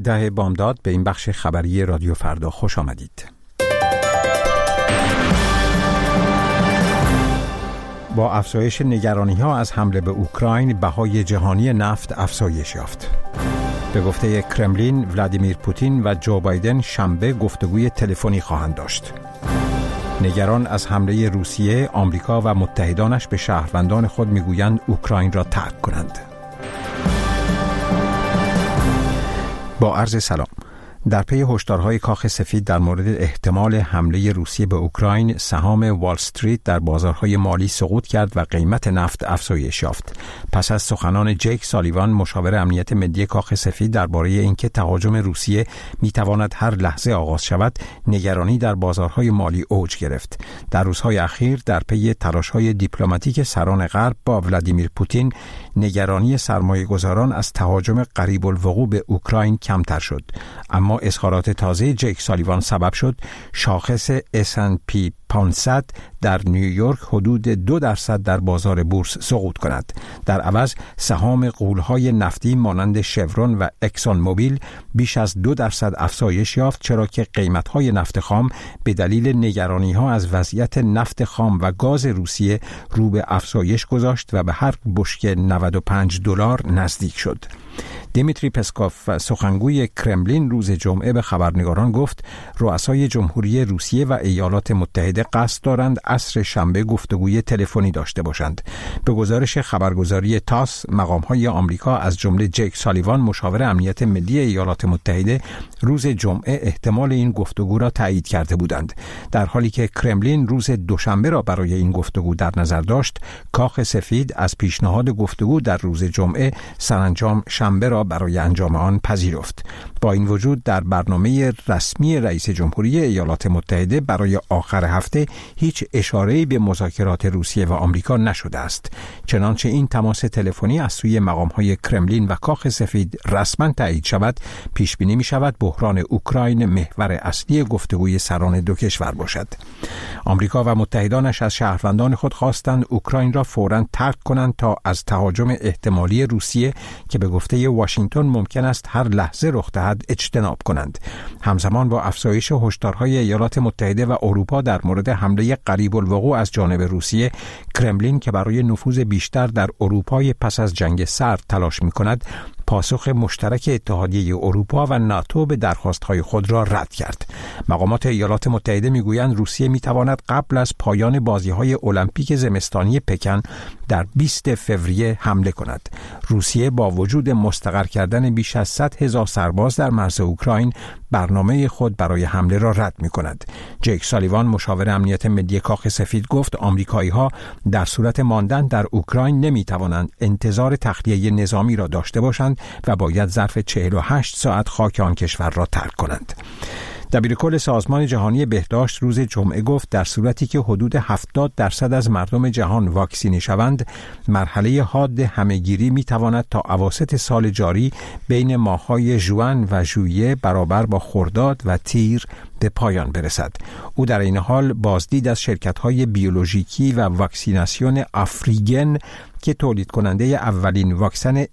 10 بامداد به این بخش خبری رادیو فردا خوش آمدید. با افزایش نگرانی‌ها از حمله به اوکراین، بهای جهانی نفت افزایش یافت. به گفته کرملین، ولادیمیر پوتین و جو بایدن شنبه گفتگوی تلفنی خواهند داشت. نگران از حمله روسیه، آمریکا و متحدانش به شهروندان خود میگویند اوکراین را ترک کنند. با عرض سلام. در پی هشدارهای کاخ سفید در مورد احتمال حمله روسیه به اوکراین، سهام وال استریت در بازارهای مالی سقوط کرد و قیمت نفت افزایش یافت. پس از سخنان جیک سالیوان، مشاور امنیت ملی کاخ سفید درباره اینکه تهاجم روسیه میتواند هر لحظه آغاز شود، نگرانی در بازارهای مالی اوج گرفت. در روزهای اخیر در پی تلاش‌های دیپلماتیک سران غرب با ولادیمیر پوتین، نگرانی سرمایه‌گذاران از تهاجم قریب الوقوع به اوکراین کمتر شد. اما اظهارات تازه جیک سالیوان سبب شد شاخص S&P 500 در نیویورک حدود 2% در بازار بورس سقوط کند. در عوض سهام غول‌های نفتی مانند شورون و اکسون موبیل بیش از 2% افزایش یافت، چرا که قیمت‌های نفت خام به دلیل نگرانی‌ها از وضعیت نفت خام و گاز روسیه رو به افزایش گذاشت و به هر بشکه $95 نزدیک شد. دیمیتری پسکوف، سخنگوی کرملین، روز جمعه به خبرنگاران گفت رؤسای جمهوری روسیه و ایالات متحده قصد دارند عصر شنبه گفتگوی تلفنی داشته باشند. به گزارش خبرگزاری تاس، مقام‌های آمریکا از جمله جیک سالیوان، مشاور امنیت ملی ایالات متحده، روز جمعه احتمال این گفتگو را تایید کرده بودند. در حالی که کرملین روز دوشنبه را برای این گفتگو در نظر داشت، کاخ سفید از پیشنهاد گفتگو در روز جمعه سرانجام شنبه را برای انجام آن پذیرفت. با این وجود در برنامه رسمی رئیس جمهوری ایالات متحده برای آخر هفته هیچ اشاره‌ای به مذاکرات روسیه و آمریکا نشده است. چنانچه این تماس تلفنی از سوی مقام‌های کرملین و کاخ سفید رسما تایید شود، پیش بینی می‌شود بحران اوکراین محور اصلی گفتگوی سران دو کشور باشد. آمریکا و متحدانش از شهروندان خود خواستند اوکراین را فوراً ترک کنند تا از تهاجم احتمالی روسیه که به گفته واشنگتن ممکن است هر لحظه رخ دهد اجتناب کنند. همزمان با افزایش هشدارهای ایالات متحده و اروپا در مورد حمله قریب الوقوع از جانب روسیه، کرملین که برای نفوذ بیشتر در اروپای پس از جنگ سرد تلاش می‌کند، پاسخ مشترک اتحادیه اروپا و ناتو به درخواست‌های خود را رد کرد. مقامات ایالات متحده می‌گویند روسیه می‌تواند قبل از پایان بازی‌های المپیک زمستانی پکن در 20 فوریه حمله کند. روسیه با وجود مستقر کردن بیش از 100,000 سرباز در مرز اوکراین، برنامه خود برای حمله را رد می‌کند. جیک سالیوان، مشاور امنیت ملی کاخ سفید، گفت آمریکایی‌ها در صورت ماندن در اوکراین نمی‌توانند انتظار تخلیه نظامی را داشته باشند و باید ظرف 48 ساعت خاک آن کشور را ترک کنند. دبیرکل سازمان جهانی بهداشت روز جمعه گفت در صورتی که حدود 70% از مردم جهان واکسینه شوند، مرحله حاد همهگیری میتواند تا اواسط سال جاری بین ماه‌های ژوئن و ژوئیه برابر با خرداد و تیر به پایان برسد. او در این حال بازدید از شرکت‌های بیولوژیکی و واکسیناسیون آفریگن که تولید کننده اولین واکسن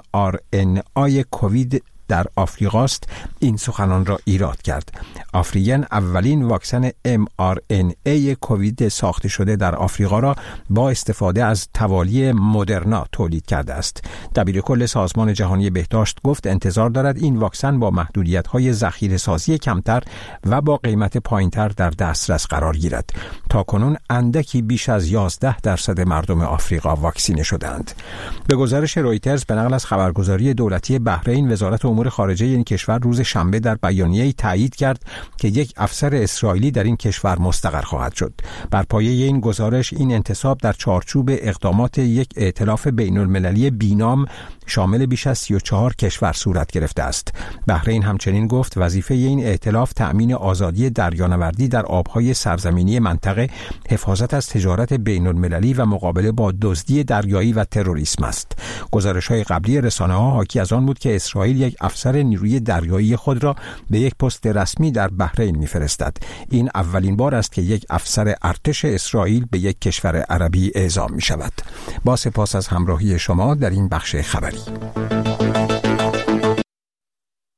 mRNA کووید در آفریقاست، این سخنان را ایراد کرد. آفریگن اولین واکسن mRNA کووید ساخته شده در آفریقا را با استفاده از توالی مدرنا تولید کرده است. دبیرکل سازمان جهانی بهداشت گفت انتظار دارد این واکسن با محدودیت‌های ذخیره‌سازی کمتر و با قیمت پایین‌تر در دسترس قرار گیرد. تاکنون اندکی بیش از 11% مردم آفریقا واکسینه شدند. به گزارش رویترز به نقل از خبرگزاری دولتی بحرین، وزارت امور خارجه این کشور روز شنبه در بیانیه‌ای تایید کرد که یک افسر اسرائیلی در این کشور مستقر خواهد شد. بر پایه این گزارش، این انتصاب در چارچوب اقدامات یک ائتلاف بین‌المللی بینام شامل بیش از 34 کشور صورت گرفته است. بحرین همچنین گفت وظیفه این ائتلاف تأمین آزادی دریانوردی در آبهای سرزمینی منطقه، حفاظت از تجارت بین‌المللی و مقابله با دزدی دریایی و تروریسم است. گزارش‌های قبلی رسانه‌ها حاکی از آن بود که اسرائیل یک افسر نیروی دریایی خود را به یک پست رسمی در بحرین می‌فرستد. این اولین بار است که یک افسر ارتش اسرائیل به یک کشور عربی اعزام می‌شود. با سپاس از همراهی شما در این بخش خبری.